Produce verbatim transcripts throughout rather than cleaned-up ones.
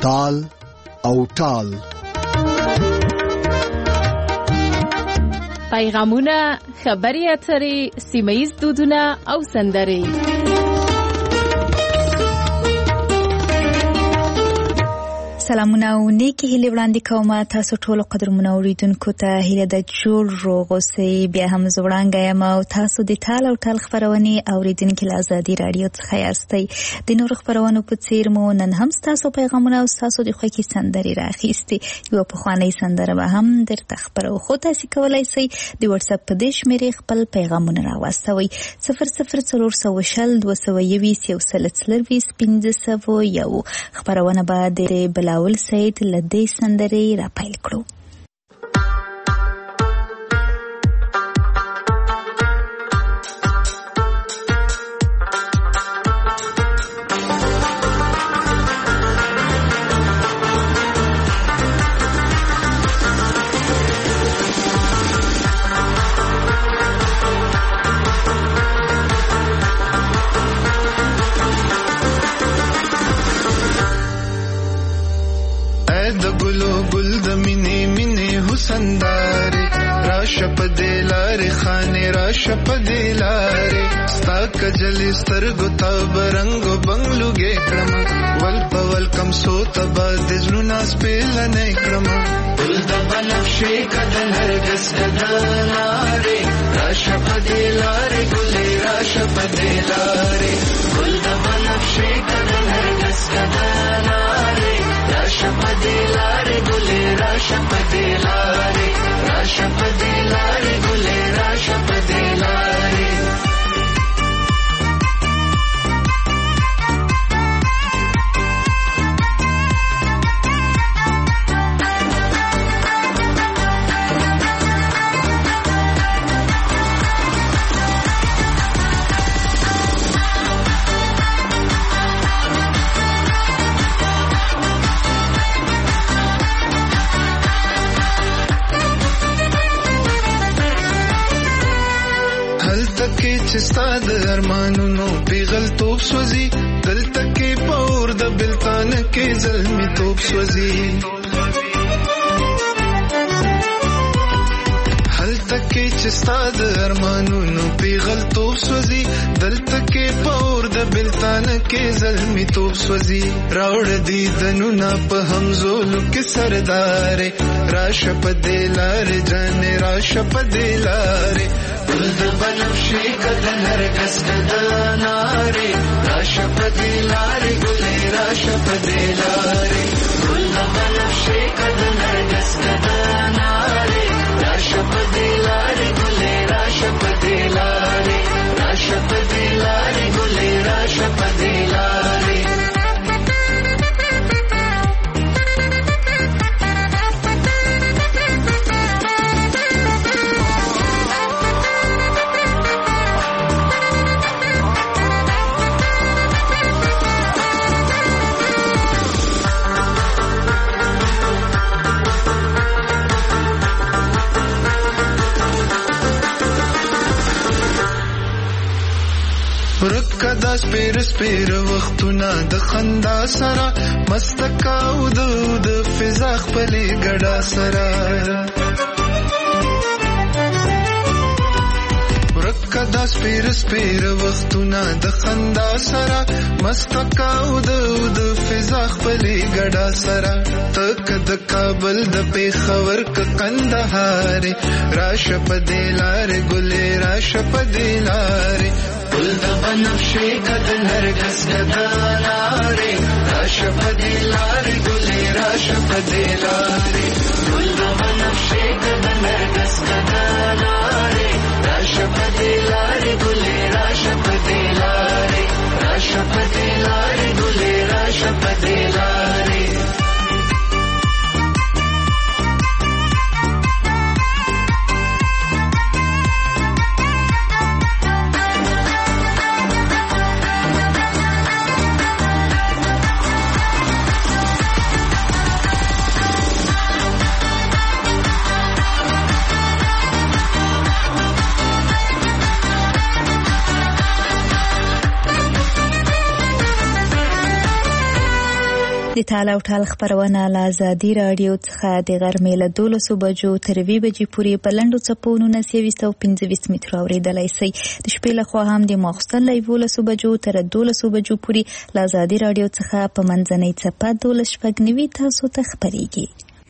تال او ټال. پیغامونه، خبري اترې، سیمه‌ییز دودونه او سندرې. سلامونه او نیکی هیله وړاندې کوم تاسو ټول قدرمنو اوریدونکو ته. هیله د جوړ روغ اوسئ. بیا هم زه وړاندې یم او تاسو د ټال او ټال خبرونه اوریدونکو له آزادي رادیو څخه یاستئ. د نور خبرونو په څیر مو نن هم تاسو پیغامونه او تاسو د خوښي سندرې راخېستې. یو په خواني سندره به هم درته خبرو خو تاسو کولای شئ د واتس اپ په دې شمیرې خپل پیغامونه راوستوئ. صفر صفر څلور سوه شل دوه سوه یویس یو سل څلرویس پنځه سوه یو. خبرونه به د بلاول سید لدې سندرې را پیل کړو. سنداري راشه په دلاره خانه راشه په دلاره ستا کجل سترګو تا برنګ بنگلوګې کړم ول په ول کم سو تبا د زړه سپېل نه کړم ول د بنفشې کدل هرګس کدلاره راشه په دلاره ګلې راشه په دلاره ول د بنفشې کدل هرګس کدلاره راشه په دلاره ګلې راشه په دلاره راشه په دلاره ګلې راشه په دلاره چستا د ارمانونو پیغل توپ سوزی دلته کې پور د بلتان کې زلمی توپ سوزی هلته کې چستا د ارمانونو پیغل توپ سوزی دلته کې پور د بلتان کې زلمی توپ سوزی راوړ دي دنونه په همزولو کې سردار راشه په دلار جان راشه په دلار ول د بنفشې کدل هرګس کدناره راشه په دلاره ګلې راشه په دلاره ول د بنفشې کدل هرګس کدناره راشه په دلاره ګلې راشه په دلاره راشه په دلاره ګلې راشه په دلاره ورکدا سپیر سپیر وختونه د خندا سره مستکاو د د فضا خپلې ګډا سره ورکدا سپیر سپیر وختونه د خندا سره مستکاو د د فضا خپلې ګډا سره تک د کابل د پیښور ک کندهار راشه په دلار ګلې راشه په دلار ول د بنفشې کدل هرګس کدلاره راشه په دلاره ګلې راشه په دلاره ول د بنفشې کدل هرګس کدلاره راشه په دلاره ګلې راشه په دلاره راشه په دلاره ګلې راشه په دلاره د تال او ټال خبرونه له ازادي راډیو څخه د غرمې له دولسو بجو تر اووه بجې پورې په لنډو څپو نولس سوه او پنځه ویشت مترو اورېدلی شئ. د شپې لخوا هم د ماخوستن له یولسو بجو تر دولسو بجو پورې له ازادي راډیو څخه په منځنۍ څپه دولس شپږ نوي تاسو ته خپرېږي.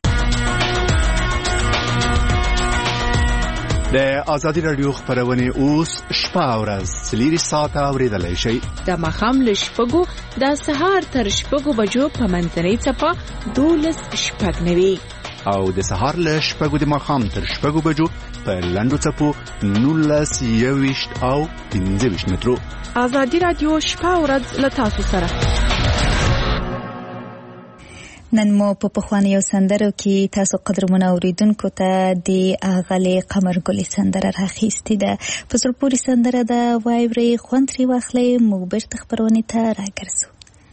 د ازادي راډیو خبرونه اوس شپه او ورځ څلور ساعته اورېدلی شئ. د ماښام له شپږو د سهار تر شپږو بجو په منځنۍ څپه دولس شپږ نوي او د سهار له شپږو د ماښام تر شپږو بجو په لنډو څپو نولس یوویشت او پنځه ویشت مترو. ازادي راډیو شپه او ورځ له تاسو سره. نن مو په پخوانیو سندرو کې تاسو قدرمنو اوریدونکو ته د اغلې قمر ګلې سندره راخیستې ده. په زړه پورې سندره ده، واورئ، خوند ترې واخلئ. موږ بیرته خپرونې ته راګرځو.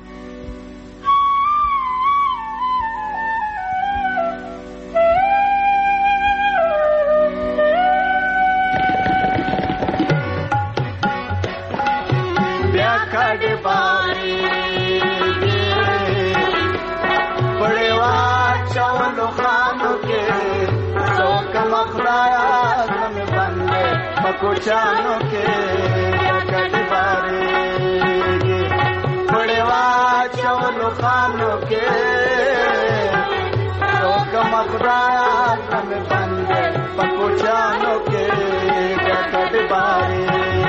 कोचानो के कटबारे बड़ेवा चौलो खानो के तो कमखदाया नम बंदे पकोचानो के कटबारे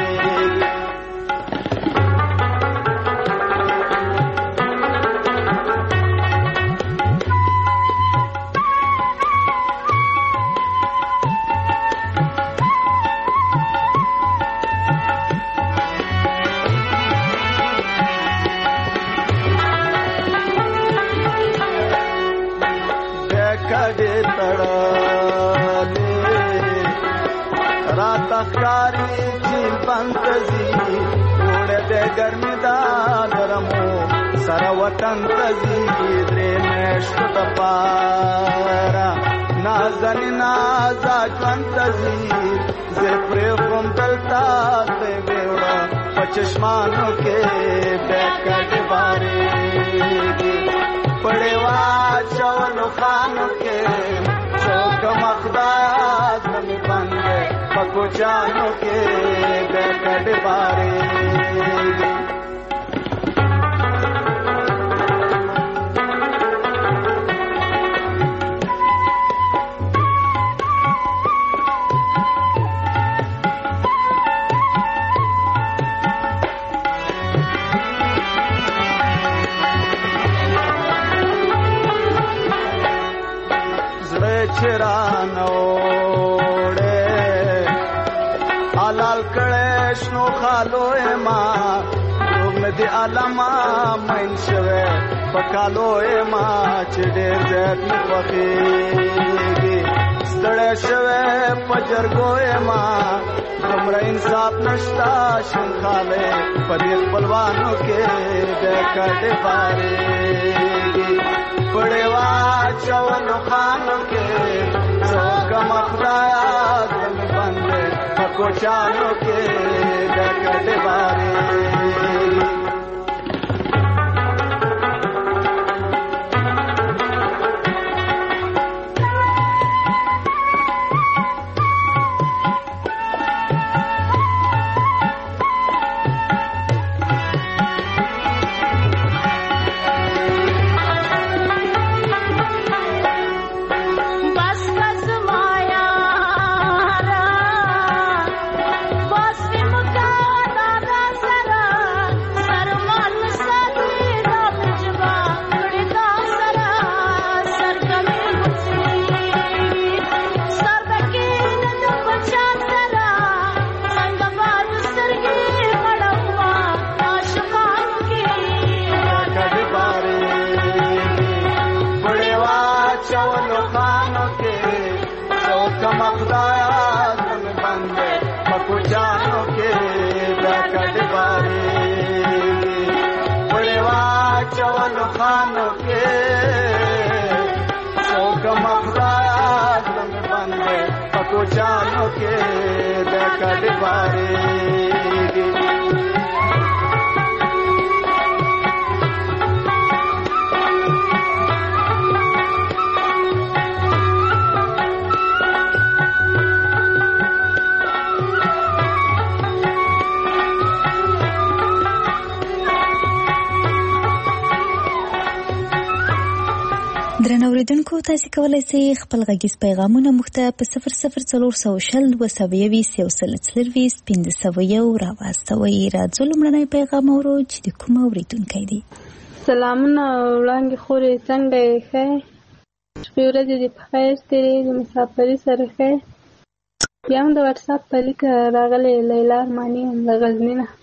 कारी झील पंतजी उड़े दे गर्मी दा नरमो सरवतन तजी द्रे मेश्त तपारा नाजन नाजा जंतजी जे प्रेम दलता ते बेड़ा पचश्मानो के बैकट बारे पड़ेवा चौलो खानो के चौक मखदाज नमी बंदे पकोचानो के बैकट बारे चिरानोड़े आलाल कड़ेशनो खालोए माँ में आलमा मनशवे पकालोए माँ चिड़ेर जैत पखीगी सड़ेशवे पजरगोए माँ हमरा इंसाफ नश्ता शंखाले पदीर बलवानों के बैकट बारे बड़ेवा चवनो खानो के चौक मखदाया बंदे पकोचानो के बैकट बारे पकोचानो के बैकट बारे ګران اوریدونکو تاسو کولای شئ خپل غږیز پیغامونه موږ ته په صفر صفر څلور سوه شل دوه سوه یوویشت یو سل څلرویشت پنځه سوه یو راواستوئ. راځو لومړنی پیغام اورو چې د کوم اوریدونکی دی. سلامونه وړاندې خورې، څنګه یې؟ ښه شپې ورځې دې په خیر تېرې، د مسافرۍ سره ښه. بیا هم د وټساپ په لیک راغلی لیلا ارماني یم له غزني نه.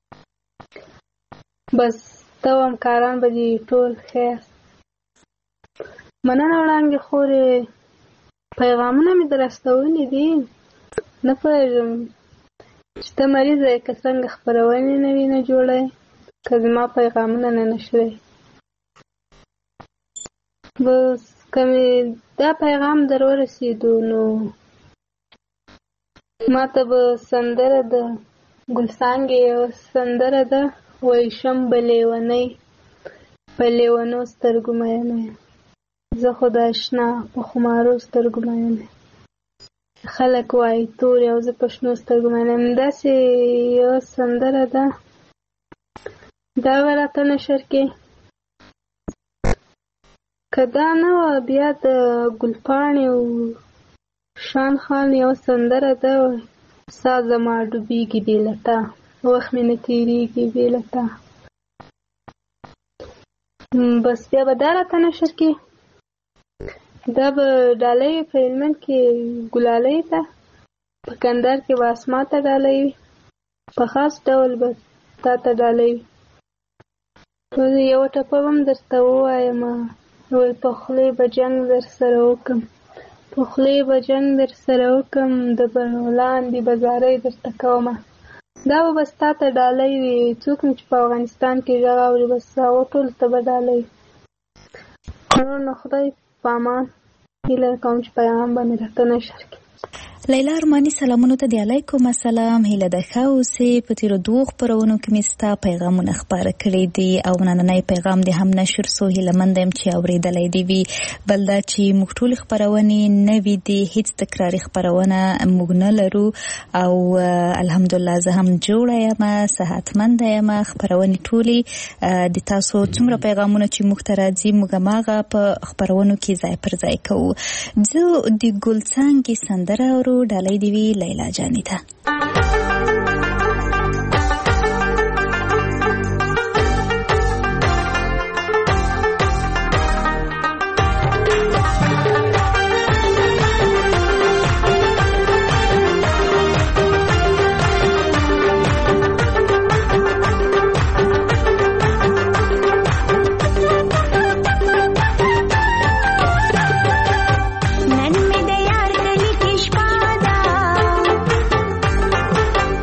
بس ته او همکاران به دې ټول خیر. مننه وړاندې خورې، پیغامونه مې در استولي دي. نه پوهېږم چې ته مریضه یې که څنګه خپرونې نه وي نه جوړی، که زما پیغامونه نه نشوی. بس که مې دا پیغام در ورسېدو نو ما ته به سندره د ګلڅانګې یو سندره ده، وایي شم به لیونۍ په لیونو سترګو مینه یم، زه خو د اشنا په خمارو سترګو مینه یم. خلک وایي تور او زه په شنو سترګو مینه یم. داسې یو سندره ده، دا به راته نشر کې. که دا نه وه بیا د ګلپاڼې او شان خان یو سندره ده، ساه زما ډوبېږي بې له تا، وخت مې نه تېرېږي بې له تا. بس بیا به دا راته نشر کې. دا به ډالۍ په هلمند کې ګلالۍ ته، په کندهار کې به اسما ته ډالۍ وي، په خاص ډول به تا ته ډالۍ وي. یوه ټپه به هم درته ووایم، وایي په خولې به جنګ در سره وکړم، په خولې به جنګ در سره وکړم، د بڼو لاندې به زارۍ درته کومه. دا به بس تا ته ډالۍ وي. څوک چې په افغانستان کې غږ اوري بس هغو ټولو ته به ډالۍ. نور نو خدای په امان. هیله کوم چې پیغام به مې راته نشر کړي. لیلا ارماني سلامونو ته دی. علیکم السلام. هیله ده ښه اوسې. په تېرو دوو خپرونو کې مې ستا پیغامونه خپاره کړي دي او نننی پیغام دې هم نشر سو. هیلهمنده یم چې اورېدلی دې وي. بل دا چې موږ ټولې خپرونې نوې دي، هېڅ تکراري خپرونه موږ نه لرو او الحمدلله زه هم جوړه یم، صحتمنده یم. خپرونې ټولې د تاسو څومره پیغامونه چې موږ ته راځي موږ هماغه په خپرونو کې ځای پر ځای کوو. زه د ګلڅانګې سندره اورو، ډالۍ دی وی لیلا جانې ته. नन में दयार गली किश पादा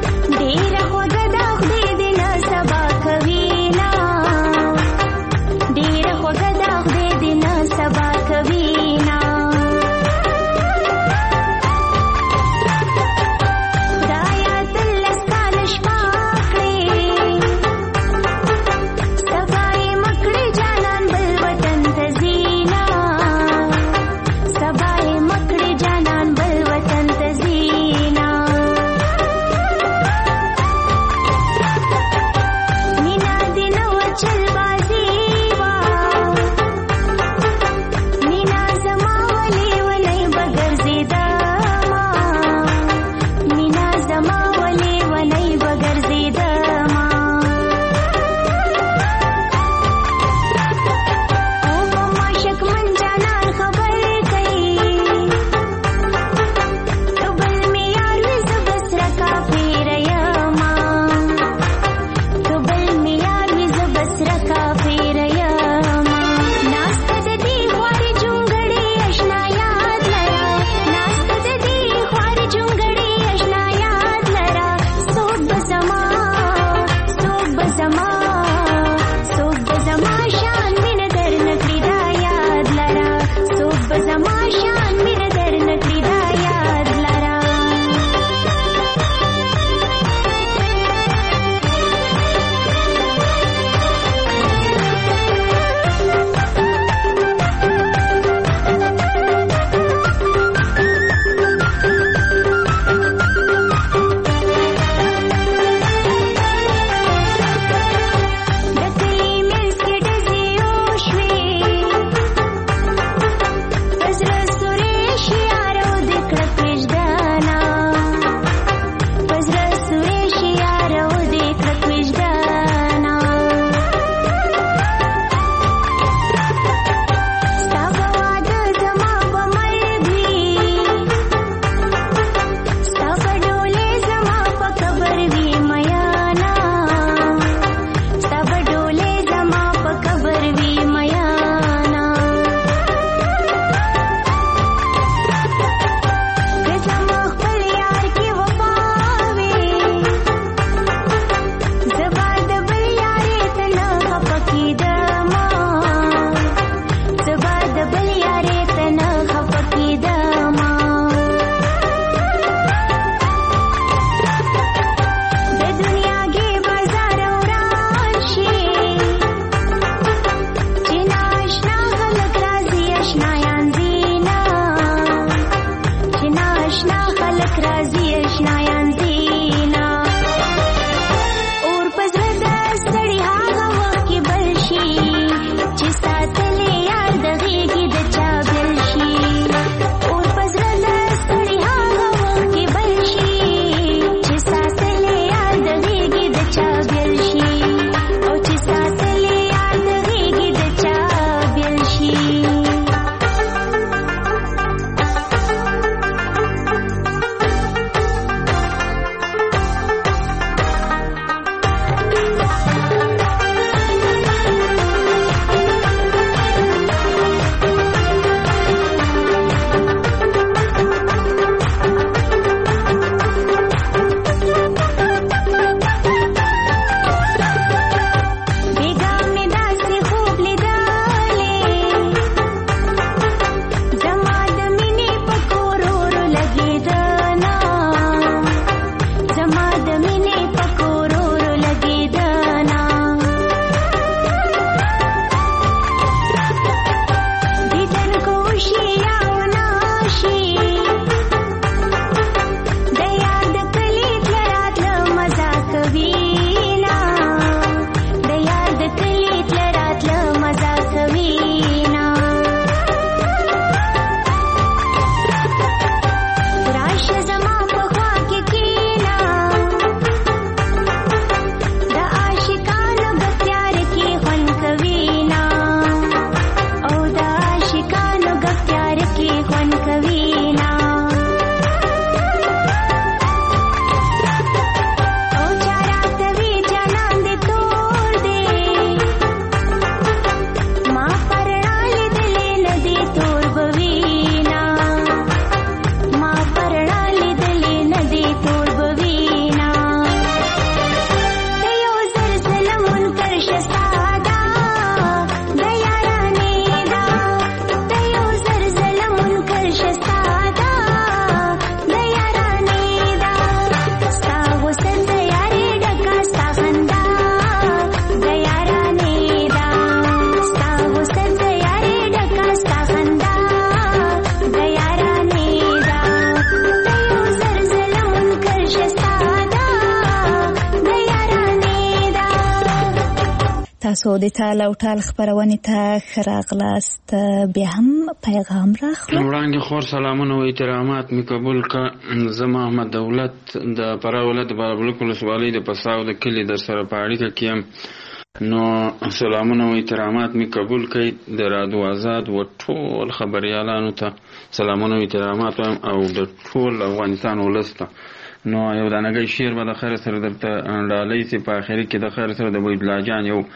تاسو د ټال او ټال خبرونه ته خراغلاست بیا هم پیغام راخلو. وړاندې خور سلامونه او احترامات می قبول کا. زه محمد دولت د پرا ولایت بابلک ولسوالۍ د پساو د کلی در سره پاړی کې کیم. نو سلامونه او احترامات می قبول کړئ. د رادیو آزاد و ټول خبريالانو ته سلامونه او احترامات او د ټول افغانستان ولسته. نو یو دانګي شعر به د خیر سره درته ډالۍ سي په اخر کې د خیر سره د وید لاجان یو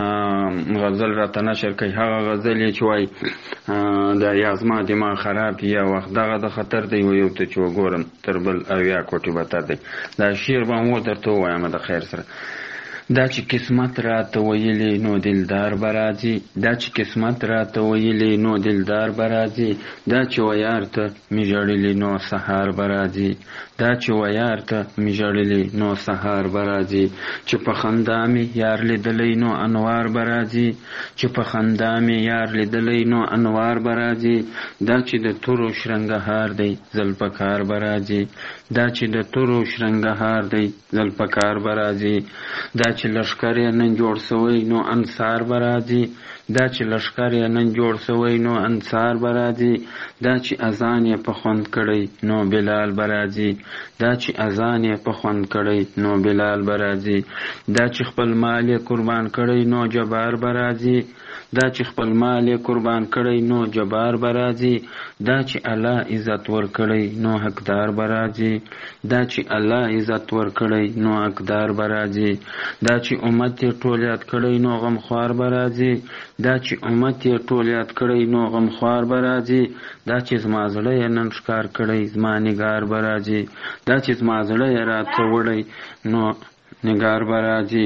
غزل راته نشر کوي. هغه غزل چې وای د یازما دماغ خراب یا وخت دغه د خطر دی یو ته چې وګورم تر بل اویا کوټي بتا دی. دا شعر به مو درته وایم د خیر سره. دا چې قسمت راته ویلې نو دلدار برازي، دا چې قسمت راته ویلې نو دلدار برازي، دا چې ویار ته می جړلې نو سحر برازي، دا چې ویار ته می جړلې نو سحر برازي، چې په خندا می یار لیدلې نو انوار برازي، چې په خندا می یار لیدلې نو انوار برازي، دا چې د تورو شرنګهار دی زلپکار برازي، دا چې د تورو شرنګهار دی زلپکار برازي، دا چې لشکر یې نن جوړ سوی نو انصار برازي، دا چې لشکر یې نن جوړ سوی نو انصار برازي، دا چې اذان یې په خوند کړی نو بلال برازي، دا چې اذان یې په خوند کړی نو بلال برازي، دا چې خپل مال یې قربان کړی نو جبار برازي، دا چې خپل مال یې قربان کړی نو جبار برازي، دا چې الله عزت ور کړی نو حقدار برازي، دا چې الله عزت ور کړی نو حقدار برازي، دا چې امت یې ټول یاد کړی نو غمخوار برازي، دا چې امت یې ټول یاد کړی نو غمخوار برازي، دا چې زما زړه یې نن ښکار کړی زما نگار برازي، دا چې زما زړه یې راته وړی نو نگار برازي،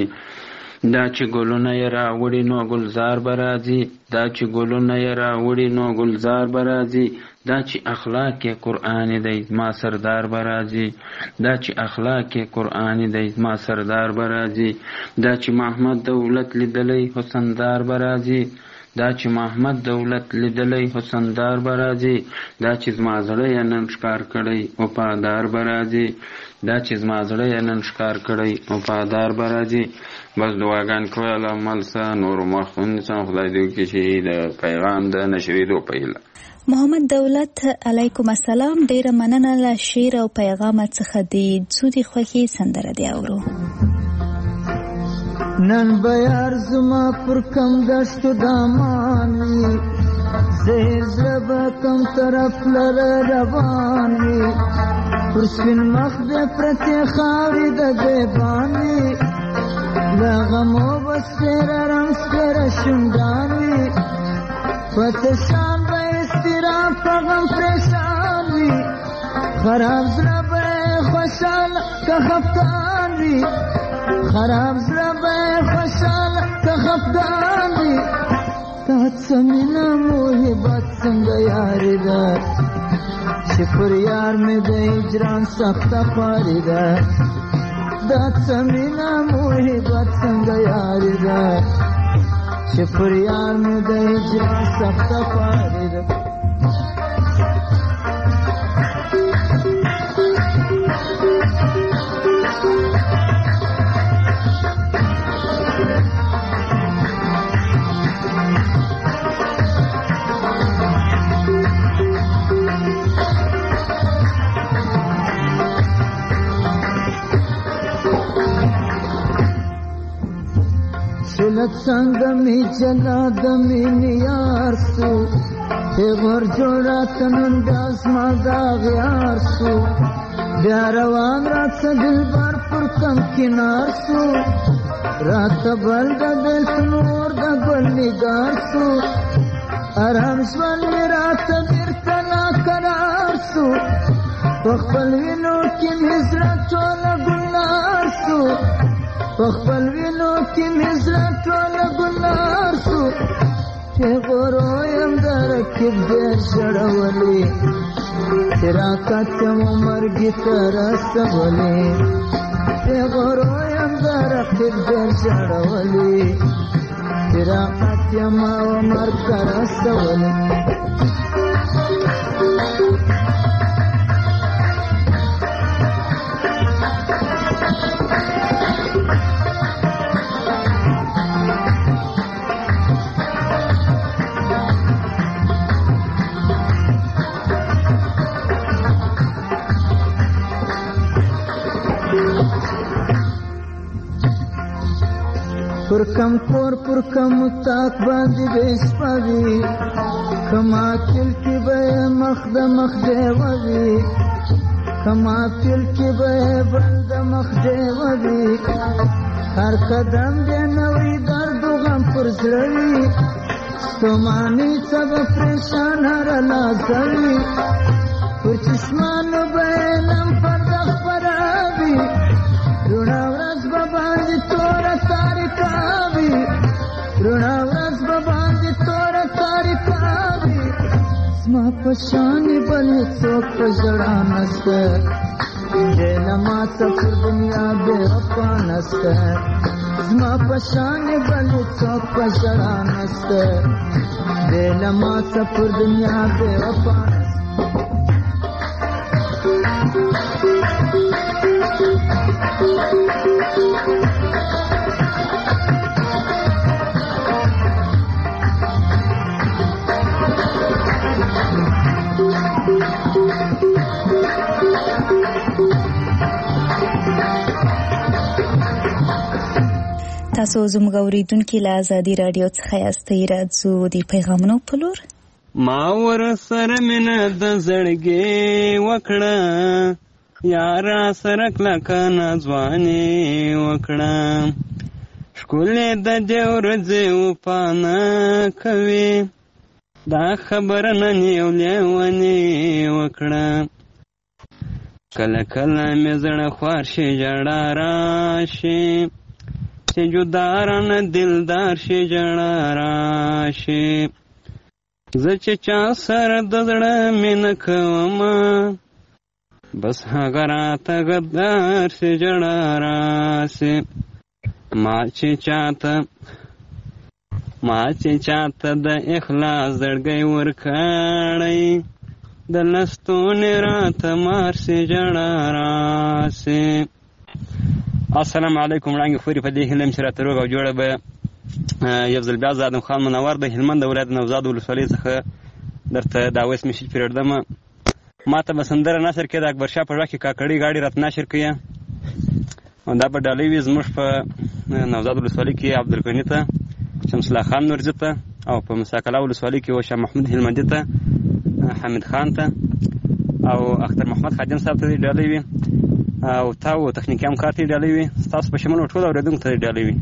دا چې ګلونه یې راوړي نو ګلزار برازي، دا چې ګلونه یې راوړي نو ګلزار برازي، دا چې اخلاق کې قرآن دی ما سردار برازي، دا چې اخلاق کې قرآن دی ما سردار برازي، دا چې محمد دولت لیدلې حسندار برازي، دا چې محمد دولت لیدلې حسندار برازي، دا چې زما زړه یې نن ښکار کړی وفادار برازي، دا چې زما زړه یې نن ښکار کړی وفادار برازي. بس دعاګان کول عمل سه نور مخون سه خدای دې وکړي چې د پیغام د نشریدو پیله. محمد دولت علیکم السلام، ډیره مننه له شعر او پیغام څخه د څودي خوخي سندره دی اورو. نن بیار زما پر کم دشتو دامانی زهر زربا کم طرف لر روانی پر سپین مخ بے پرتی خاوی دا دیبانی لغمو بسپیر رنگ سپیر شنگانی فتشان با استرام فغم پریشانی خراب زربا خوشال که خفتانی خراب زربا خوشال که خفتانی تا سمینا محبت سنگ یاری دا شفر یار میں دا اجران سخت خواری دا دا سمینا محبت سنگ یاری دا شفر یار میں دا اجران سخت خواری دا. سلت سنگمی جلا دمی نیار سو ایغور جوڑا تنن داز مادا غیار سو بیاروان رات سا دل بار پر کم کنار سو رات بل دا دل سنور دا گل نگار سو ارام شوال می رات بیرتنا قرار سو وقبل وینو کم حضرت والا گلار سو وقبل وینو کم حضرت والا گلار سو چه غرویم درکب دیر شڑولی تیرا کتم مرگی ترست بولی چه غرویم درکب دیر شڑولی تیرا کتم مرگ ترست بولی. پر کم کور پر کم تاک باندې بشپوي کما تل کې به مخ د مخ دیوي کما تل کې به بل د مخ دیوي هر قدم دې نوې درد غم پر زړوي ستوماني سبا پریشان هر نازوي پر چشمانو به نم پرد خپراوي رونا ورځ به باندې توره تاریکاوي رونا ورځ به باندې توره تاریکاوي زما په شانې بل څوک په ژړا نسته دی له ما څه پر دنیا بې وفا نسته زما په شانې بل څوک په ژړا نسته دی له ما څه پر دنیا بې وفا نسته تاسو زموږ اوریدونکي له ازادي راډیو څخه یاستئ. راځو د پیغامونو په لور. ما ور سره مینه د زړګي وکړه یارا سره کلکه نازواني وکړه ښکلې د دې ورځې وپانه کوي دا خبره نن یو لیونی وکړه کله کله مې زړه خوار شي ژړا راشي چې جدارانه دلدار شي ژړا راشي زه چې چا سره د زړه مینه کومه بس هغه راته غدار شي ژړا راشي ما چې چاته ما چې چاته د اخلاص زړګی ورکړی د لستونې راته مار شي ژړا راشي. السلام علیکم. وړاندې خورې په دې هیله یم چې راته روغ او جوړه به یو ځل بیا زه ادم خان منور د هلمند د ولایت نوزاد ولسوالۍ څخه درته دا ویس میسیج پرېږدمه. ما ته به سندره نشر کړې د اکبرشاه په غږ کې کاکړۍ غاړې راته نشر کړې دا به ډالۍ وي زموږ په نوزاد ولسوالۍ کې عبدالغني ته شمس الله خان نورزي ته او په مساکله ولسوالۍ کې شاه محمود هلمندي ته حمید خان ته او اختر محمد خادم صاحب ته ډالۍ وي او تا او تخنیکي همکار ته ډالۍ وي ستاسو په شمول ټول اورېدونکو ته ډالۍ وي.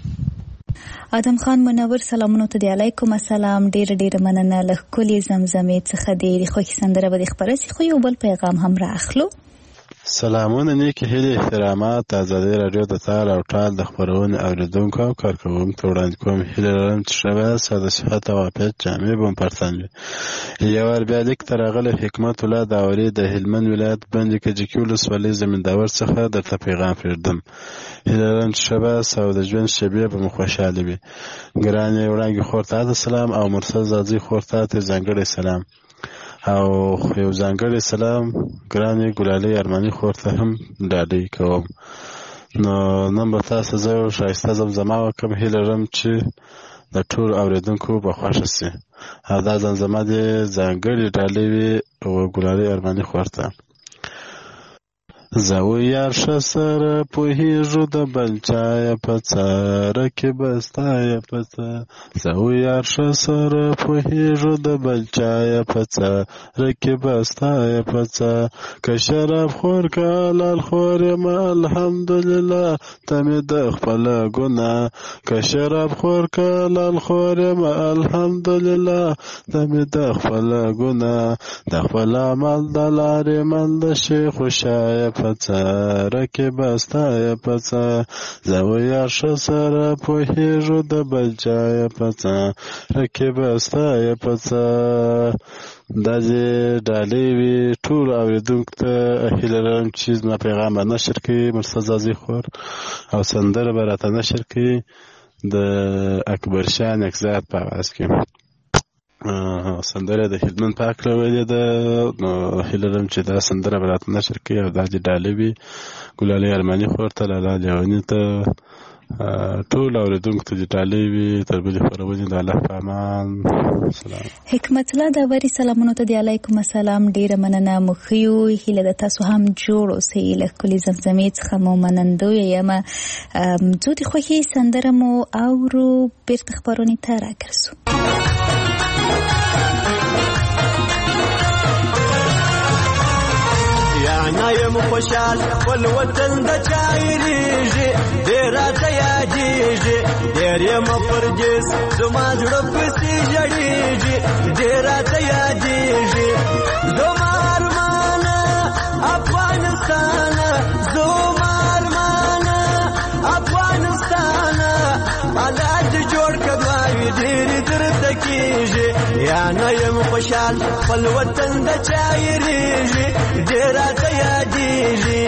ادم خان منور سلامونه ته دی. علیکم السلام. ډېر ډېر مننه له ښکلې زمزمې څخه ډېر خوښې سندره به دې خپره سي. خو یو بل پیغام هم رااخلو. سلامونه نیکې هیلې احترامات ازادي راډیو د تال او ټال د خپرونې اوریدونکو او کارکوونکو ته وړاندې کوم. هیله لرم چې ښه ویاست او د صحت او عافیت جامې به مو پر تن وي. یو وار بیا لیک ته راغلی حکمت الله داوري د هلمند ولایت بند کجکي ولسوالۍ زمینداور څخه درته پیغام پرېږدم. هیله لرم چې ښه ویاست او د ژوند شېبې به مو خوشحالې وي. ګرانې وړانګې خور ته د سلام او مرسل زاځي خور ته ترې ځانګړی سلام او یو ځانګړی سلام ګرانې ګلالۍ ارماني خور ته هم ډالۍ کوم. نو نن به تاسو زه ښایسته زمزمه وکړم. هیله لرم چې د ټولو اورېدونکو به خوښه سي او دا زمزمه دې ځانګړې ډالۍ وي ګلالۍ ارماني خور ته. زه و یار ښه سره پوهېږو د بل چایه په څه رقیبه ستایه په څه زه و یار ښه سره پوهېږو د بل چایه په څه رقیبه ستایه په څه که شراب خور که حلال خور یم الحمدلله ته مې د خپله ګناه که شراب خور که حلال خور یم الحمدلله ته مې د خپله ګناه د خپل عمل د لارې من د شي خوشایه پڅه رقیبه ستایه پڅه زه و یار ښه سره پوهېږو د بل چایه پڅه رقیبه ستایه پڅه. دا چې ډالۍ وي ټول اورېدونکو ته هیله لرم چې زما پیغام به نشر کړي مرسل زاځي خور او سندره به راته نشر کړي د اکبرشاه نکزاد په اواز کې. سندره د هلمند پاک ویلې ده نو هیله لرم چې دا سندره به راته نشر کړي او دا چې ډالۍ وي ګلالۍ ارماني خور ته لالا لیوني ته ټول اوریدونکو ته د ډالۍ وي تر بلې خپرونې د الله په امان. سلام. حکمت الله داوري سلامونو ته دی. علیکم السلام. ډیره مننه. مو ښیو. هیله ده تاسو هم جوړ اوسئ. له ښکلې زمزمې څخه مو منندویه یم. څو د خوښۍ سندره مو اورو بیرته خپرونې ته راګرځو. نایم خوشحال خپل وطن د چایریږي ډېر راته یادېږي ډېر یم پردیس زما زړه پسې ژړېږي ډېر راته یادېږي زما ارمانه افغانستانه زما ارمانه افغانستانه الله دې جوړ کړه دعاوې ډېرې درته کېږي یا نایم خوشحال خپل وطن د چایریږي ډېر راته یادېږي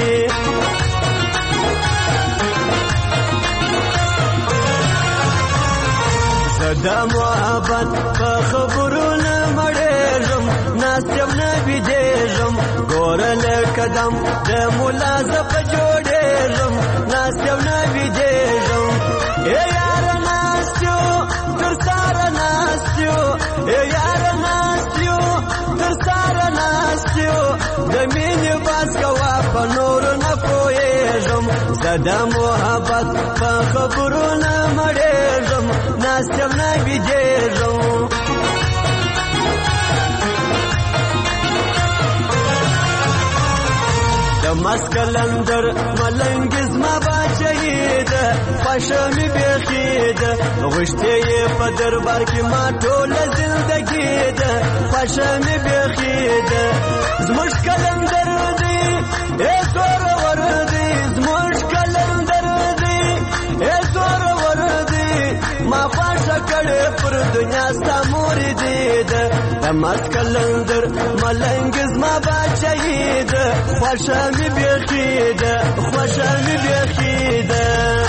زه د محبت په خبرو نه مړېږم ناست یم نه بېدېږم ګوره له قدم د ملا زه په جوړېږم ناست یم نه بېدېږم ای یاره ناست یو تر ساره ناست یو ای یاره ناست یو تر ساره ناست یو د مینې باز کوه په نورو نه پوهېږم زه د محبت په خبرو نه مړېږم ناست یم نه بېدېږم د مسکلندر ملنګ زما باچهی ده خوښه مې بیخي ده غوښتې یې په دربار کې ما ټوله زندګي ده خوښه مې بیخي ده زموږ کلندر دی ای زورور دی زموږ کلندر دی ای زورور دی ما خوښه کړې پر دنیا ستا مورې دی ده د مسکلندر ملنګ زما باچهی ده خوښه مې بیخي ده خوښه مې بیخي ده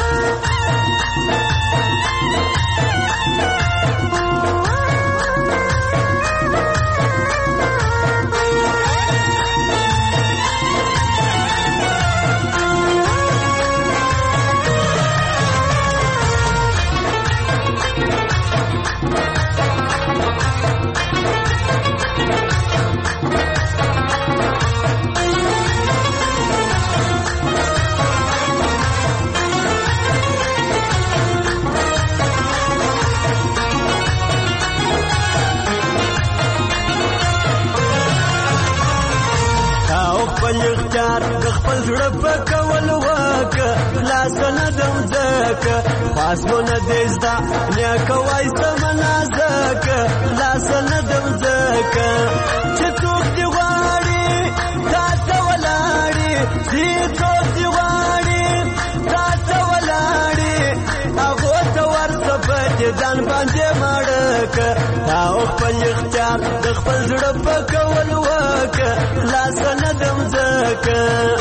خپل زړه په کول وکه خلاص نه دم ځکه خاصونه دې زده نیکه وایسته منازکه خلاص نه دم ځکه چې څوک دې غواړي تا ته ولاړي چې څوک دې غواړي تا ته ولاړي هغو ته ورته په دې ځان باندې مړکه تا خپل اختیار د خپل زړه په کول وکه خلاص نه دم ځکه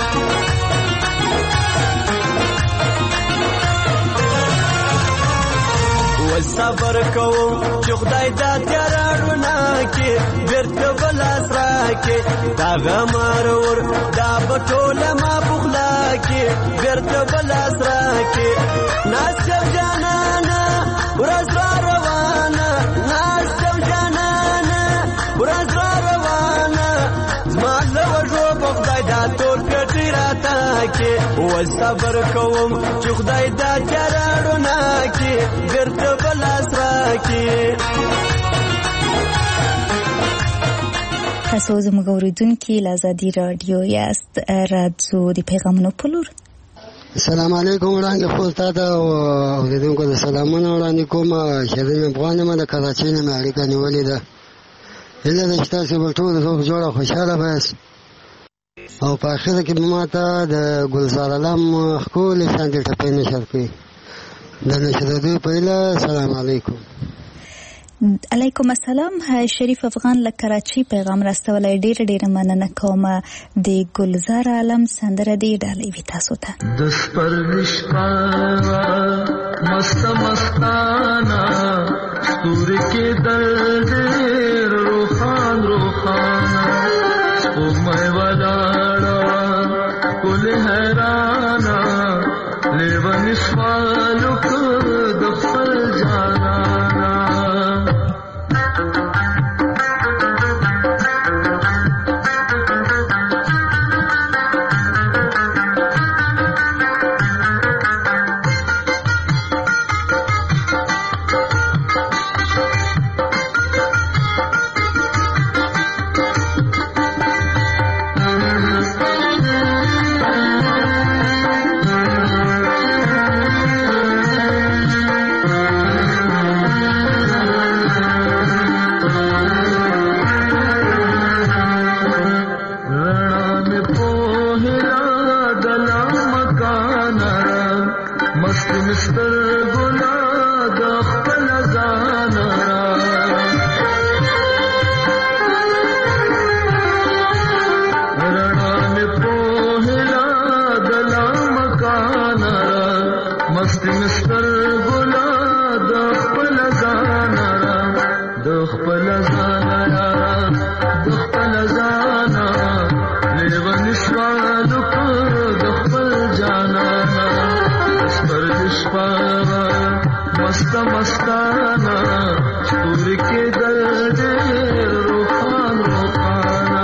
صبر کوم چې خدای دا تیاره رڼا کې بېرته به لاس راکړي دا غمارور دا به ټوله ما بخلا کې بېرته به لاس راکړي ناست یم جانانه ورځ را روانه ناست یم جانانه ورځ را روانه زما له وږو به خدای دا تور پېټۍ راته کې وایي صبر کوم چې خدای دا تیاره رڼا کې بېرته به لاس راکړي. تاسو زموږ اورېدونکي له ازادي راډیو یاست. راځو د پیغامونو په لور. السلام علیکم. وړاندې خو تا ته اورېدونکو د سلامونه وړاندې کوم. شهزاد افغان یم د کراچۍ نه مې اړیکه نیولې ده. هیله ده چې تاسو به ټول روغ جوړ او خوشحاله باسئ او په اخره کې به ما ته د ګلزار علم ښکلې شانتې ټپۍ نشر کړي. د نشرېدو په هیله سلام علیکم. علیکم السلام. شریف افغان له کراچۍ پیغام راستولی. ډېره ډېره مننه کوم. د ګلزار عالم سندره دې ډالۍ وي تاسو ته. د سپرلي شپه مست مستانه ستوري کې ډېر روښان روښانه سپوږمۍ ولاړه ښکلې حیرانه لیوني سوالو خپل ځان را د خپل ځان را د خپل ځان لیوان شوالو د خپل جانانا پر شپه مست مستانا ستور کې درد روحان روحانا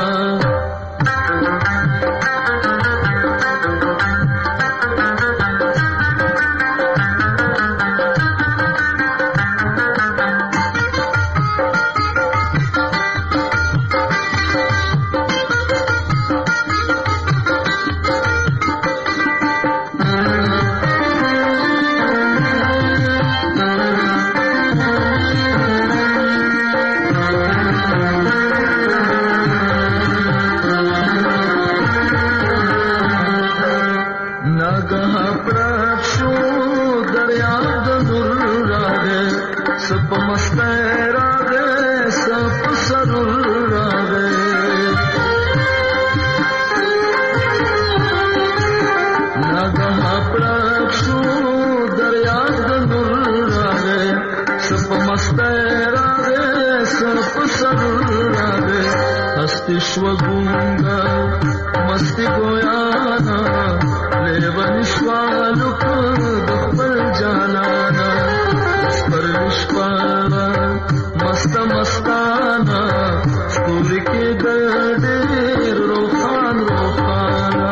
Shwagunga masti goyana levan shwalu khpal janana par vishwana mast mastana skul ke dard rohan rohana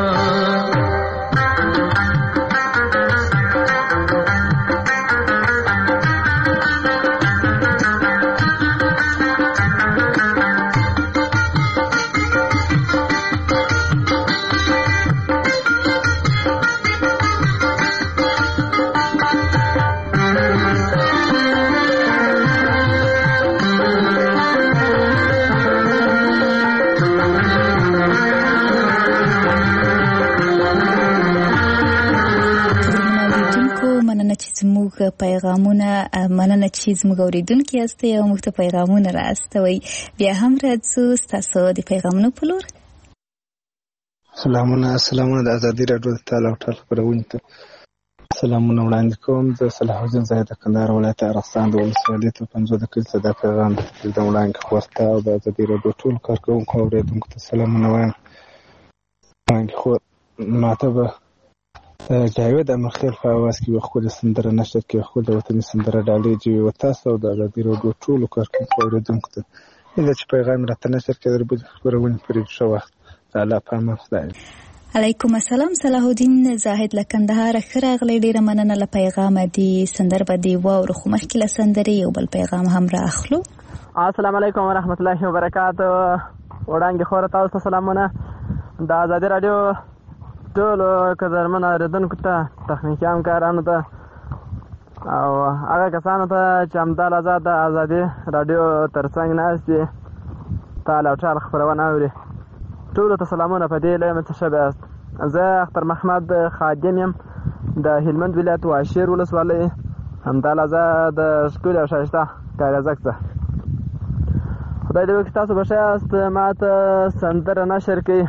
پیغامونه مننه چې زموږ اوریدونکي یاستئ او موږ ته پیغامونه راستوئ. بیا هم راځو ستاسو د پیغامونو په لور. سلامونه سلامونه د ازادي راډیو د تعال او ټال خپرونې ته سلامونه وړاندې کوم. زه صلاح الدین زاهد د کندهار ولایت ارغستان د ولسوالۍ ته پنځو د کلي ته دا پیغام د وړاندې خورته او د ازادي راډیو ټول کارکوونکو او اوریدونکو ته سلامونه وایم. وړاندې خور ماته به جاوید امرخیل په اواز کې وخوله سندره نشر کې وخوله وطني سندره ډالۍ جوړ وتاسو او د ازادي راډیو ټول کارکوونکو اوریدونکو ته دا چې پیغام راته نشر کې دربو خبرونه پرې شو وخت الله پامه خدای. علیکم السلام صلاح الدین زاهد له کندهار. ښه راغلی، ډېره مننه له پیغامه دي. سندر به دې واورو خو مخکې له سندرې یو بل پیغام هم رااخلو. السلام علیکم ورحمت الله وبرکاتو. وړاندې خور تاسو ته سلامونه. د ازادي راډیو ټولو قدرمن اوریدونکو ته، تخنیکي همکارانو ته او هغه کسانو ته چې همدال آزاد د ازادي راډیو تر څنګ ناست دي تعال او ټال خپرونه اوري، ټولو ته سلامونه. په دې لویه متشبه یاست. زه اختر محمد خادم یم د هلمند ولایت واشیر ولسوالۍ همدال آزاد د ښکلي او ښایسته کاریزک څخه. خدای دې وکړي تاسو به ښه یاست. ما ته سندره نشر کوي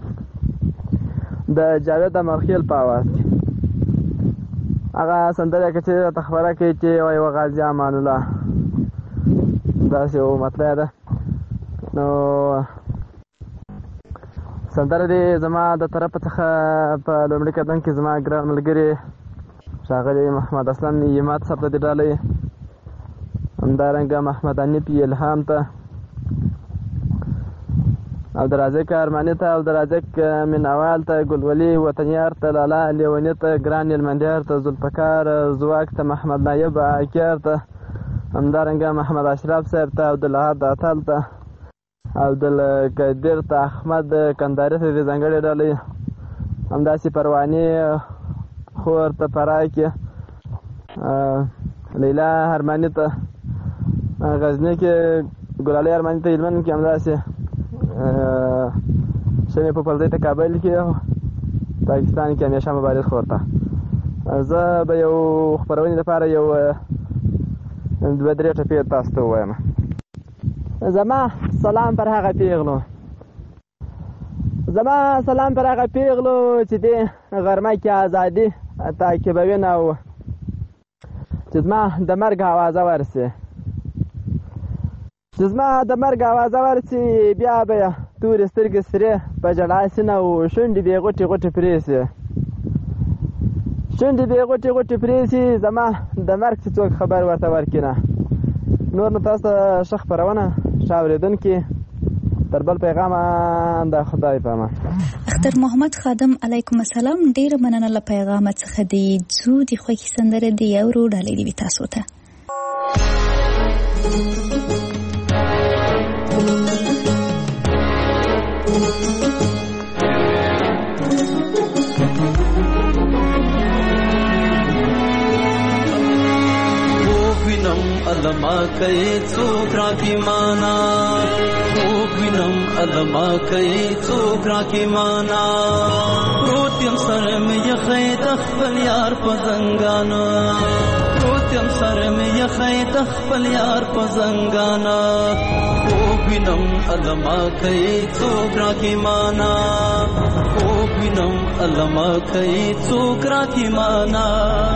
د جاوید امرخیل په اواز کې. هغه سندره کې چې راته خبره کوي چې وایي و غازي امان الله، داسې یو مطلع ده. نو سندره دې زما د طرفه څخه په لومړي قدم کې زما ګران ملګري ښاغلي محمد اسلم یمات صاحب ته دې ډالۍ، همدارنګه محمد انیپ الهام ته، عبدالرازق ارماني ته، عبدالرازق مناوال ته، ګلولي وطنیار ته، لالا لیوني ته، ګران یلمندیار ته، ذوالفقار زواک ته، محمد نایب عکیار ته، همدارنګه محمد اشرف صاحب ته، عبدالحد عطال ته، عبدالقدیر ته، احمد کنداري ته دې ځانګړې ډالۍ، همداسې پرواني خور ته فرای کې، لیلا ارماني ته غزني کې، ګلالي ارماني ته هلمند کې، همداسې شمې په پلځۍ ته کابل کې، پاکستان کې همیشه مبارز خور ته. زه به یو خپرونې لپاره یو دوه درې ټپې تاسو ته ووایم. زما سلام پر هغه پیغلو، زما سلام پر هغه پیغلو چې دې غرمه کې ازادي تعقیبوي او چې زما د مرګ اوازه ورسي چې زما د مرګ اوازه ورسي بیا به یې تورې سترګې سرې په ژړا سینه او شونډې به یې غوټې غوټې پرې سي شونډې به یې غوټې غوټې پرې سي زما د مرګ چې څوک خبر ورته ورکړي نه. نور نو تاسو ته ښه خپرونه ښه اورېدونکي تر بل پیغامه د خدای په امان. اختر محمد خادم علیکم السلام. ډېره مننه له پیغامه څخه دی. ځو د خوښې سندره دی اورو ډالۍ دې وي تاسو ته. علما کئی څوکرا کی مانا خوب وینم علما کئی څوکرا کی مانا روتیم سر میں یخی دخپل یار پزنگانا روتیم سر میں یخی دخپل یار پزنگانا خوب وینم علما کئی څوکرا کی مانا خوب وینم علما کئی څوکرا کی مانا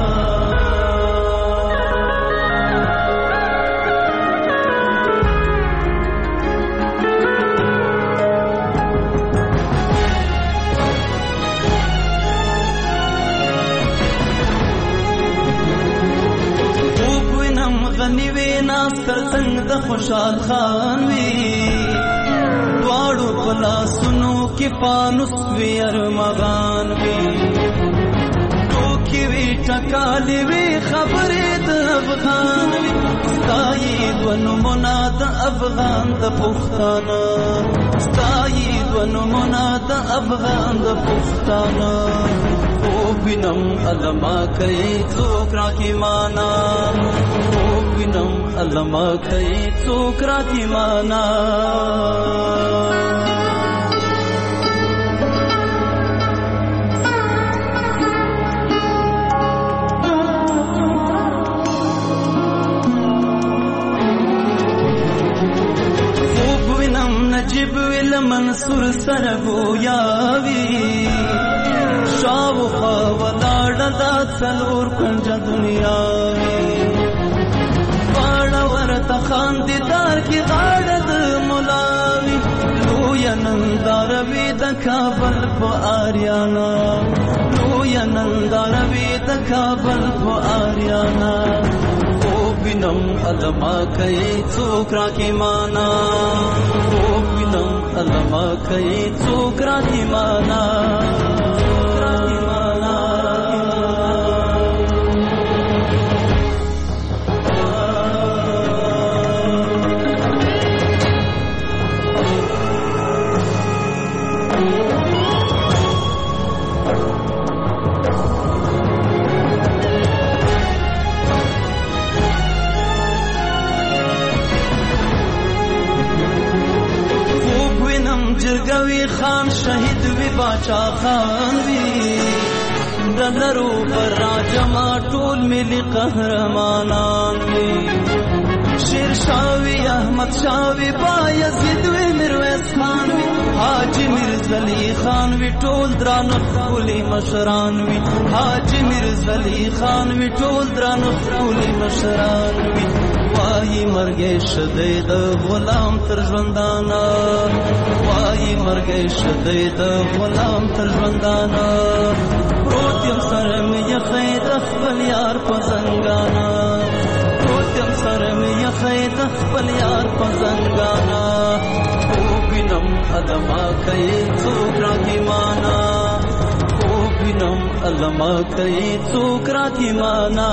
غنی وی ناستر څنګ د خوشحال خان وی دواړو پلاسونو کې فانوس وی ارمغان وی ټوکی وی ټکالی وی خبرې د افغان وی ستایي ونو مناد افغان د پښتانه ستایي ونو مناد افغان د پښتانه خوب وینم علما کئی څوکرا کی مانا خوب وینم علما کئی څوکرا کی مانا خوب وینم نجیب ویل منصور سره گویاوی شاوخوا ولاړه دا څلور کنجه دنیا غاړه ورته خاندیدار کې غاړه د ملاوي لویه ننداره وي د کابل په آریانا لویه ننداره وي د کابل په آریانا خوب وینم علما کوي څوک راکې مانا خوب وینم علما کوي څوک راکې مانا جرگوی خان شہید وی باچا خان وی دلرو پر راجما ټول ملی قهرمانان وی شیر شاوی احمد شاوی بایزید وی میرویس خان وی حاجی میرزلی خان وی ټول درانه خولي مشران وی حاجی میرزلی خان وی ټول درانه خولي مشران وی وای مرګ شدید غلام تر ژوندانا وای مرګ شدید غلام تر ژوندانا پروت یم سره مې یخی د خپل یار په زنګانا پروت یم سره مې یخی د خپل یار په زنګانا خوب وینم علما کوي څوک راکې مانا خوب وینم علما کوي څوک راکې مانا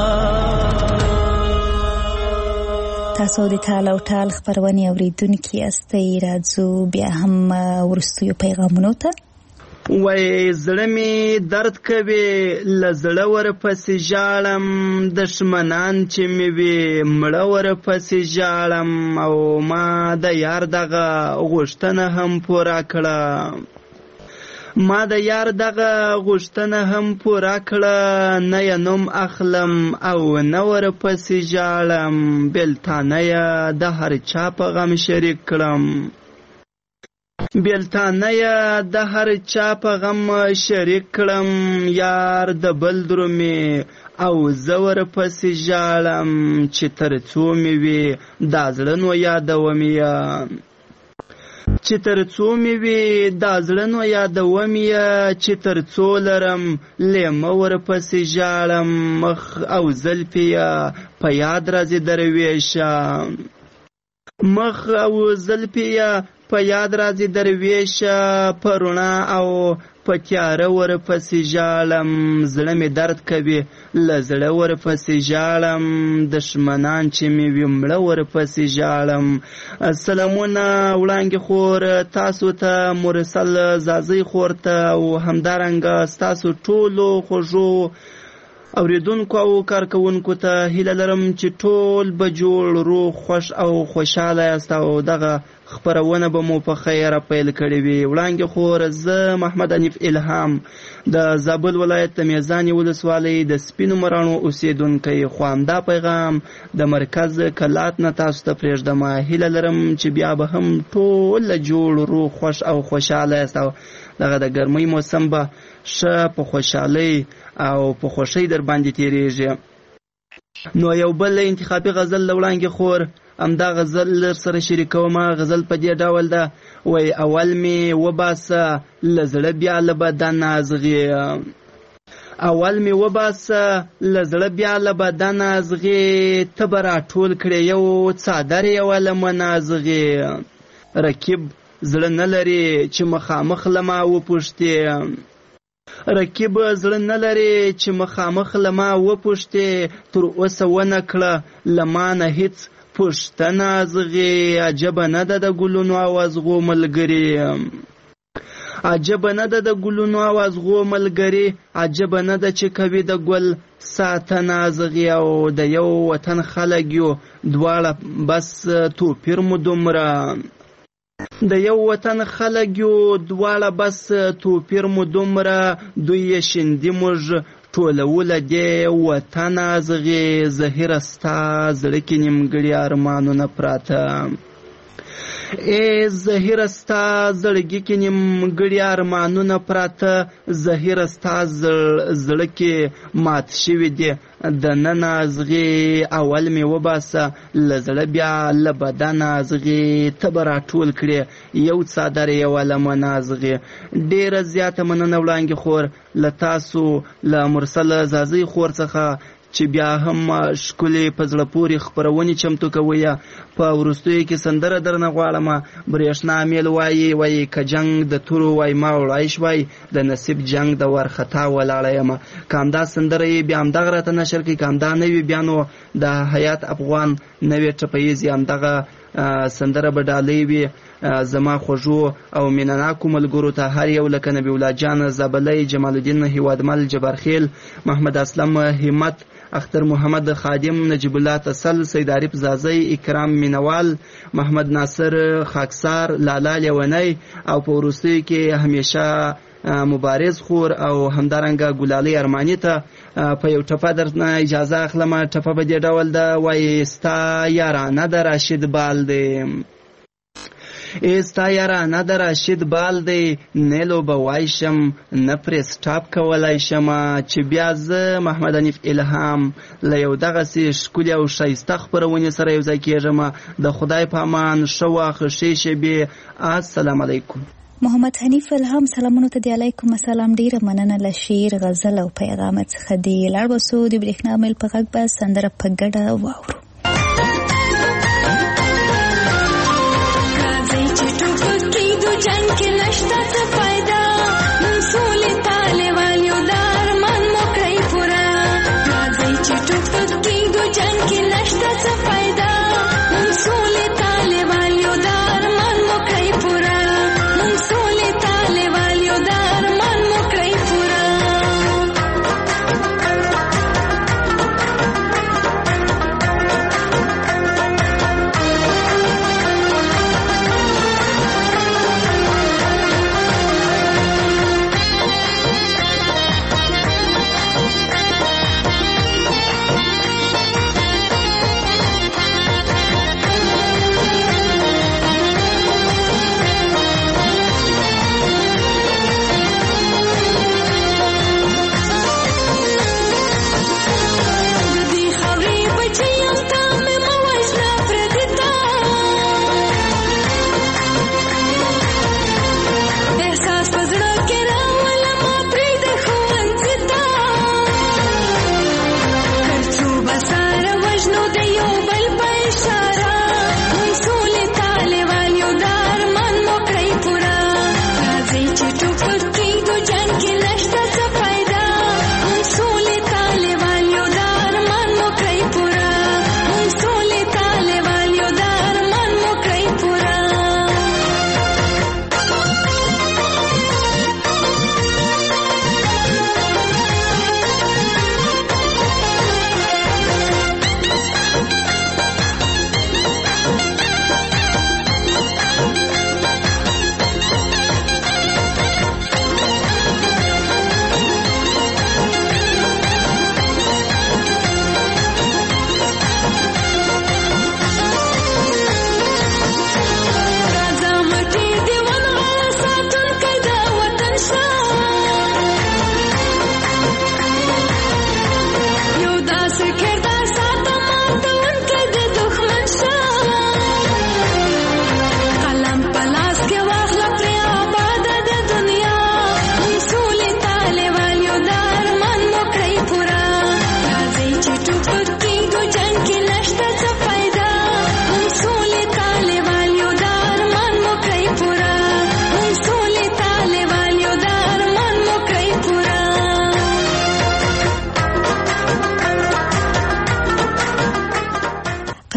تاسو د ټال او ټال خبرونه اوریدونکي استئ راځو بیا هم ورستیو پیغامونو ته وای زړه می درد کوي لزړه ور پسې ژاړم دشمنان چې می وي مړه ور پسې ژاړم او ما د یار دغه غوښتنه هم پوره کړه ما د یار دغه غوښتنه هم پوره کړه نه یې نوم اخلم او نه ورپسې ژاړم بېلتانه یې د هر چا په غم شریک کړم بېلتانه یې د هر چا په غم شریک کړم یار د بل درومې او زه ورپسې ژاړم چې تر څو مې وي دا زړه نو یادوم یې چې تر څو مې وي دا زړه نو یادوم یې چې تر څو لرم لیمه ورپسې ژاړم مخ او زلفې یې په یاد راځي درویشه مخ او زلفې یې په یاد راځي درویشه په رڼا او په تیاره ورپسې ژاړم زړه مې درد کوي له زړه ورپسې ژاړم دښمنان چې مې وي مړه ورپسې ژاړم. سلامونه وړانګې خور تاسو ته مرسل زازۍ خور ته او همدارنګه ستاسو ټولو خوږو اوریدونکو او کارکوونکو ته هیله لرم چې ټول به جوړ روغ خوښ او خوشحاله یاست او دغه خپرونه به مو په خیره پیل کړې وي. وړانګې خور زه محمد حنیف الهام د زابل ولایت د میزانې ولسوالۍ د سپینو مراڼو اوسېدونکی خو همدا پیغام د مرکز کلات نه تاسو ته پرېږدم. هیله لرم چې بیا به هم ټول جوړ روغ خوښ او خوشحاله یاست او دغه د ګرمۍ موسم به ښه په خوشحالۍ او په خوښۍ در باندې تیریږي. نو یو بل انتخابي غزل د وړانګې خور همدا غزل در سره شریکوم. غزل په دې ډول ده وای اول مې وباسه له زړه بیا له بدنه ازغې اول مې وباسه له زړه بیا له بدنه ازغې ته به راټول کړې یو څادر یوه له منازغې رکیب زړه نه لري چې مخامخ له ما وپوښتې رکیب زړه نه لري چې مخامخ له ما وپوښتې تر اوسه ونه کړه له ما نه هېڅ پوښتنه ازغې عجبه نه ده د ګلونو او ازغو ملګري عجبه نه ده د ګلونو او ازغو ملګري عجبه نه ده چې کوي د ګل ساتنه ازغې او د یو وطن خلک یو دواړه بس توپیر مو دومره د یو وطن خلک یو دواړه بس توپیر مو دومره دوی یې شیندي موږ ټولوله دې وطن ازغې زهیره ستا زړه کې نیمګړي ارمانونه پراته ای زهیره ستا زړګي کې نیمګړي ارمانونه پراته زهیره ستا زړه کې مات شوي دي د نن ازغې اول مې وباسه له زړه بیا له بدن ازغې ته به راټول کړې یو څادر یوه له منه ازغې. ډېره زیاته مننه وړانګې خور له تاسو له مرسل زازۍ خور څخه چې بیا هم ښکلې په زړه پورې خپرونې چمتو کوئ. په وروستیو کې سندره درنه غواړم. برېښنا میل وایي وایي که جنګ د تورو وای ما وړای شوای د نصیب جنګ د ورخطا ولاړه یم. که همدا سندره یې بیا همدغه راته نشر کړي که همدا نه وي بیا نو د حیات افغان نوې ټپیزې همدغه سندره به ډالۍ وي زما خوږو او مینناکو ملګرو ته هر یو لکه نبی الله جان زابلی جمال الدین هیوادمل جبارخیل محمد اسلم همت اختر محمد خادم نجیب الله تسل سید عارف زازی اکرام مینوال محمد ناصر خاکسار لالا لیونی او په وروستیو کې همیشه مبارز خور او همدارنګه ګلالۍ ارماني ته په یو ټپه درنه اجازه اخلم. ټپه به دې ډول ده وایي ستا یارانه د راشد بال دی ستا یارانه د راشد بال دی نه لوبه وای شم نه پرې سټاپ کولی شم چې بیا زه محمد حنیف الهام له یو دغسې ښکلې او ښایسته خپرونې سره یو ځای کېږم. د خدای په امان ښه وخت ښې شېبې. السلام علیکم. محمد حنیف الهام سلامونو ته دی علیکم السلام. ډیره مننه له شعر غزل او پیغام څخه دی لاړ بسو د برېښنا میل په غږ به سندره په ګډه واورو. جنگ کې نشته څه فایده نن سولې تاله والیو دار من مو کړی پورا راځي چې ټوپک کېږو جنگ کې نشته څه فایده نن سولې تاله والیو دار من مو کړی پورا نن سولې تاله والیو دار من مو کړی پورا.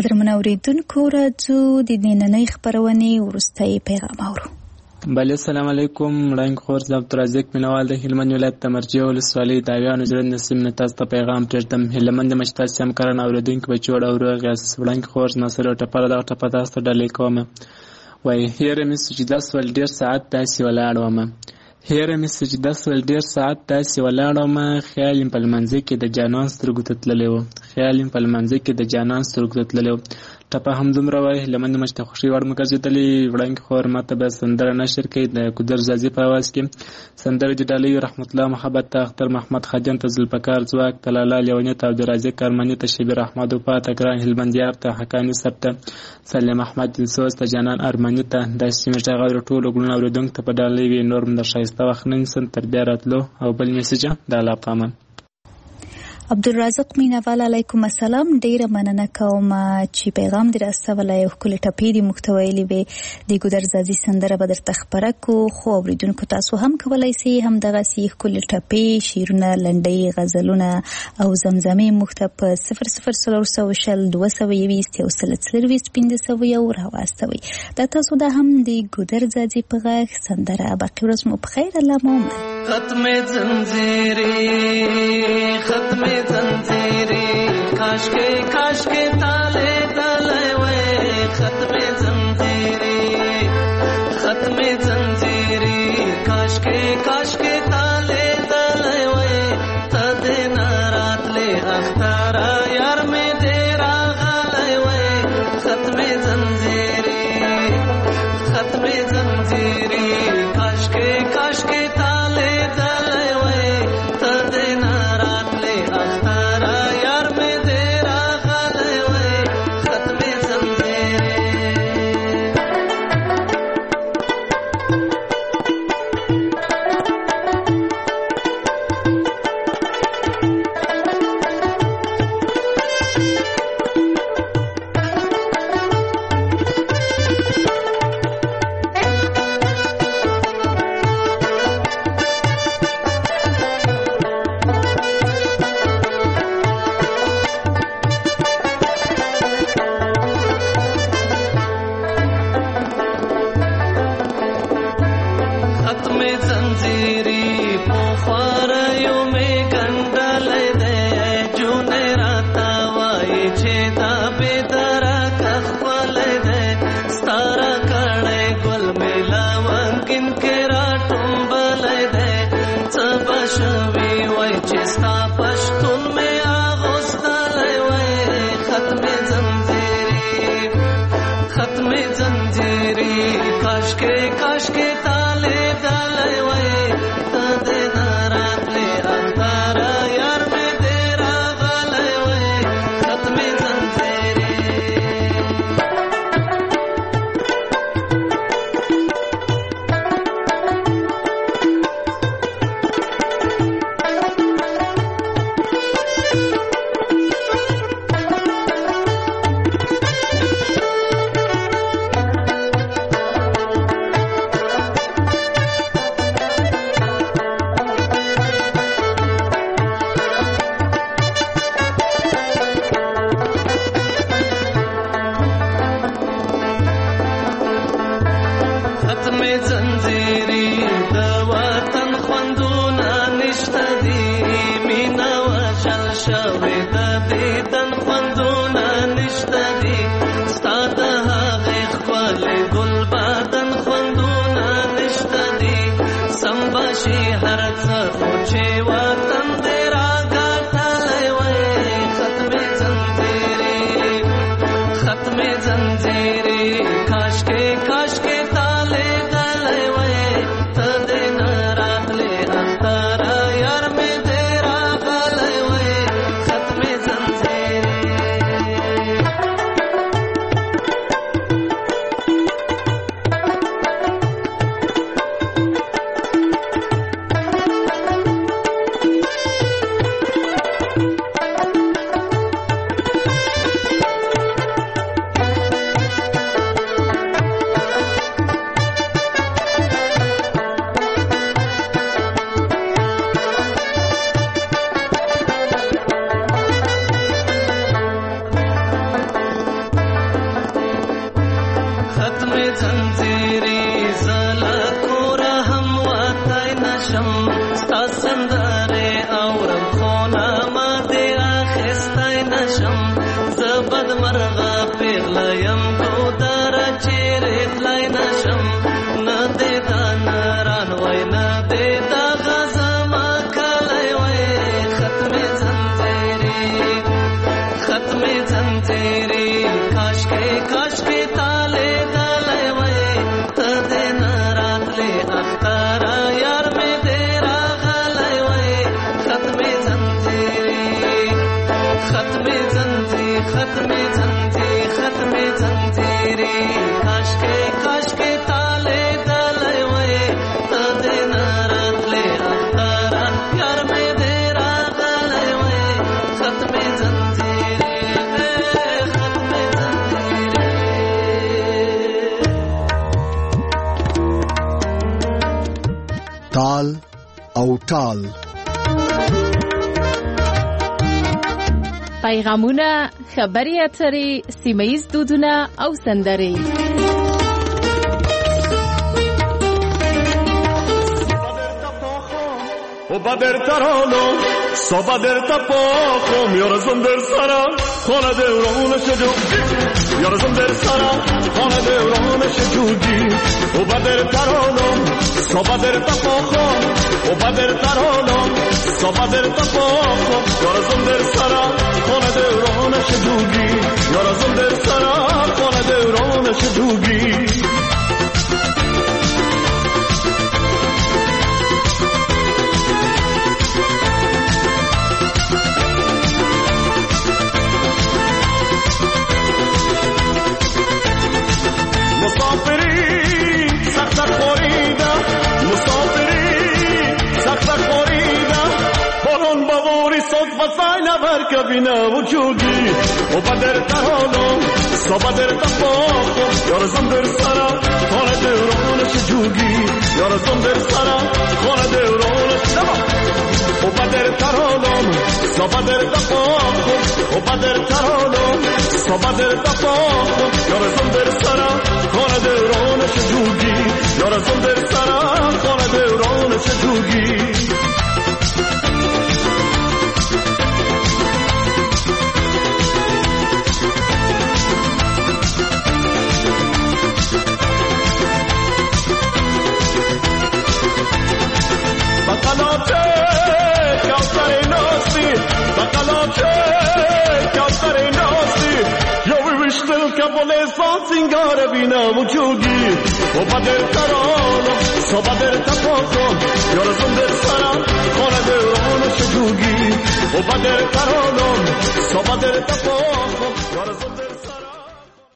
قدرمن اوریدونکو راځو د نننۍ خبرونې وروستی پیغام اورو. بله السلام علیکم. وړاندې خور زه عبدالرزاق مینوال د هلمند ولایت د مرجع ولسوالۍ د اویانو زړه نسیم نه تاسو ته پیغام پرېږدم. هلمند د مشتات همکاران اوریدونکي به چوړ او روغ یاست. وړاندې خور زما سره یو ټپه دغه ټپه تاسو ته ډالۍ کوم. وایي هیره مې سجده سول ډېر ساعت داسې ولاړ ومه، هیره مې سجده سول ډېر ساعت داسې ولاړ ومه، خیال یم په لمانځه کې د جانان سترګو ته تللی و، خیال یم په لمانځه کې د جانان سترګو ته تللی و. ټپه هم دومره وایي. هلمند مچ ته خوښي وړ مو ګرځېدلې. وړاندې خور ماته به سندره نشر کوي د ګودر زازي په اواز کې. سندره د ډالۍ رحمت الله محبت ته، اختر محمد خاجن ته، ذوالفقار ځواک ته، لالا لیوني ته، عبدالرازق ارمني ته، شبیر احمد وفا ته، ګران هلمندیار ته، حقاني صاحب ته، سلیم احمد دلسوز ته، جانان ارمني ته، دا سیمې ټغه ټولو ګلونه اورېدونکو ته په ډالۍ وي. نور هم د ښایسته وخت نه نیسم تر بیا راتلو. او بل میسج د الله په امان. عبدالرزاق مینوال علیکم السلام. ډیره مننه کوم چې پیغام دې راستولی او ښکلې ټپې دې موږ ته ویلې وې. د ګودر زازي سندره به درته خپره کړو، خو اورېدونکو تاسو هم کولی سئ همدغسې ښکلې ټپې، شعرونه، لنډۍ، غزلونه او زمزمې موږ ته په صفر صفر څلور سوه شل دوه سوه یویشت یو سل څلرویشت پنځه سوه یو راواستوئ. دا تاسو دا هم د ګودر زازي په غږ سندره. باقي ورځ مو په خیر. الله مو عمر. ختم زنجیری ختم زنجیری کاش کے کاش کے تالے تلے وے، ختم زنجیری ختم زنجیری کاش کے کاش کے تالے تلے وے، تد نارات لے اختارا یار میں تیرا غالے وے، ختم زنجیری ختم زنجیری کاش کے کاش کے تالے تلے وے، تد نارات لے اختارا یار میں تیرا غالے وے، ختم زنجیری. زنجیری زلت کورا هم واتای نشم ستا سندره اورم خونه ما دی اخستای نشم زبد مرغا پیغلایم کو دارا چیری تلای نشم ندی دا نران وی ندی دا غزما کلی وی ختم زنجیری ختم زنجیری کاشکی کاشکی تالی دلی وی تدی نراتلی اختارا یار می دیرا غلی وی ختم زنجیری ختم زنجیری ختم زنجیری ختم زنجیری کاشکی کاشکی تالی دلی وی تدی نراتلی اختارا یار می دیرا غلی وی ختم زنجیری تال او ټال پیغامونه، خبري اترې، سیمه‌ییز دودونه او سندرې. و بدر ترانو سو بدر تپاخم یارزم در سرا خانه دوران شجوگی یارزم در سرا خانه دوران شجوگی و بدر ترانو سو بدر تپاخم و بدر ترانو سو بدر تپاخم یارزم در سرا خانه دوران شجوگی یارزم در سرا خانه دوران شجوگی مسافری سخت خوریده مسافری سخت خوریده بارون بواری صد و سای نبر کبینه وجودی و بدر ترانم سا بدر تفاقم یارزم در سرا خانه دوران شجوگی یارزم در سرا خانه دوران و بدر ترانم سا بدر تفاقم و بدر ترانم سا بدر تفاقم یارزم در سرا خانه دوران شجوگی یارزم در سرا خانه دوران شجوگی بقلاته کوثر ناستی بقلاته کوثر ناستی یوی وشتل کبول سان سنگار بینا وجودی و بدر ترانم سا بدر تفاقم یارزم در سرا خانه دوران شجوگی و بدر ترانم سا بدر تفاقم یارزم